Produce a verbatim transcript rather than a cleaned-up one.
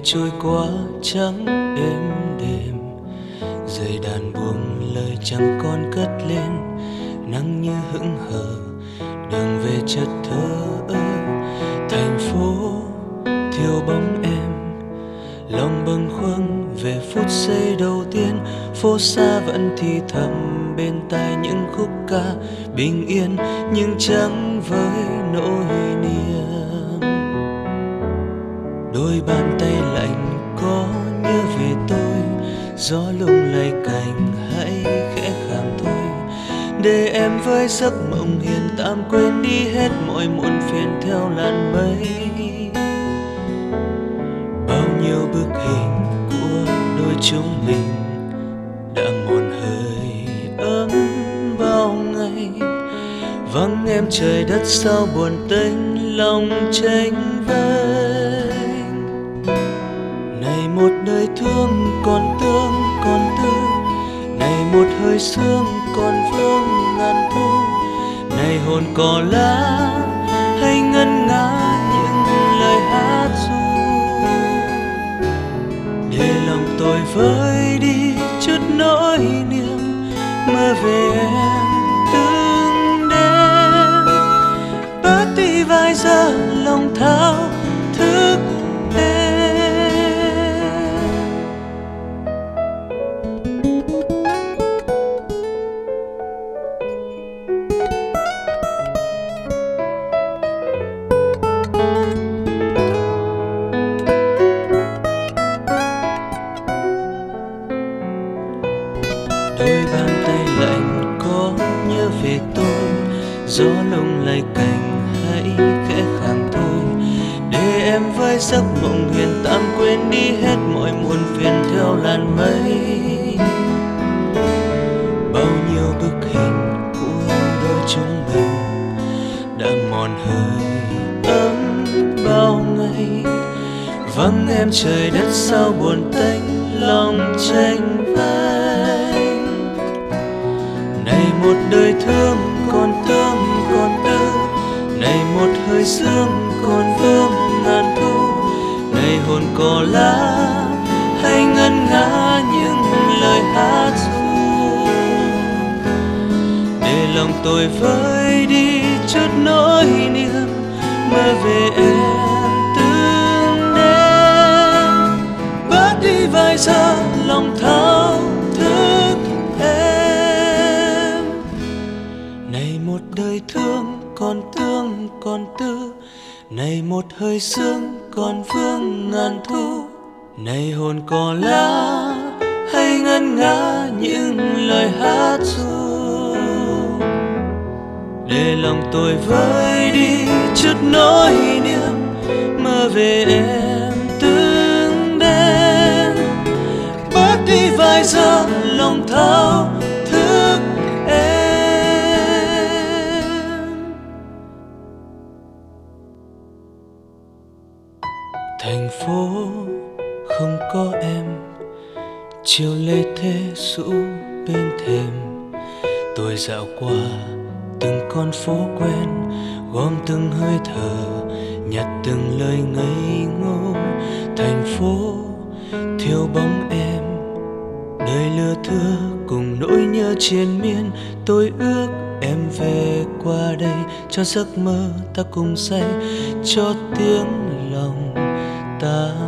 trôi qua trắng êm đềm, dây đàn buông lời chẳng còn cất lên, nắng như hững hờ đường về chợt thơ ơ. Thành phố thiếu bóng em, lòng bâng khuâng về phút giây đầu tiên. Phố xa vẫn thì thầm bên tai những khúc ca bình yên, nhưng chẳng với nỗi niềm. Đôi bàn tay lạnh có nhớ về tôi, gió lung lay cành hãy khẽ khàng thôi, để em với giấc mộng hiền tạm quên đi hết mọi muộn phiền theo làn mây. Bao nhiêu bức hình của đôi chúng mình đã mòn hơi ấm bao ngày, vắng em trời đất sao buồn tênh lòng tranh vênh. Này một đời thương còn tương còn tư, này một hơi sương còn vương ngàn thu, này hồn cỏ lá hay ngân nga những lời hát ru, để lòng tôi vơi đi chút nỗi niềm mơ về em từng đêm. Bớt đi vài giờ lòng thao thức em. Đôi bàn tay lạnh có nhớ về tôi, gió lung lay cành hãy khẽ khàng thôi, để em với giấc mộng hiền tạm quên đi hết mọi muộn phiền theo làn mây. Bao nhiêu bức hình của đôi chúng mình đã mòn hơi ấm bao ngày, vắng em trời đất sao buồn tênh lòng tranh vênh. Này một đời thương còn tương còn tư, này một hơi sương còn vương ngàn thu, này hồn cỏ lá hay ngân nga những lời hát ru, để lòng tôi vơi đi chút nỗi niềm mơ về em từng đêm. Bớt đi vài giờ lòng thao thức em. Này một đời thương còn tương còn tư, này một hơi sương còn vương ngàn thu, này hồn cỏ lá hay ngân nga những lời hát ru, để lòng tôi vơi đi chút nỗi niềm mơ về em từng đêm. Bớt đi vài giờ lòng thao thức em. Thành phố không có em, chiều lê thế rũ bên thềm, tôi dạo qua từng con phố quen, gom từng hơi thở, nhặt từng lời ngây ngô. Thành phố thiếu bóng em, đời lừa thưa cùng nỗi nhớ triền miên. Tôi ước em về qua đây, cho giấc mơ ta cùng say, cho tiếng lòng ta